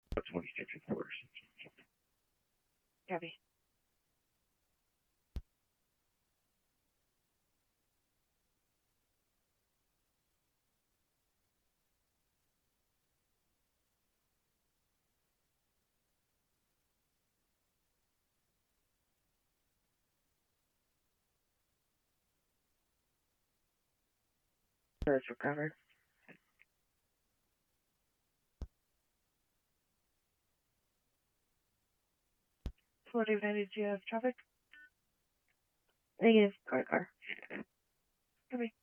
26 and quarters. Copy. That's recovered. Florida United, do you have traffic? Negative. Car. Copy.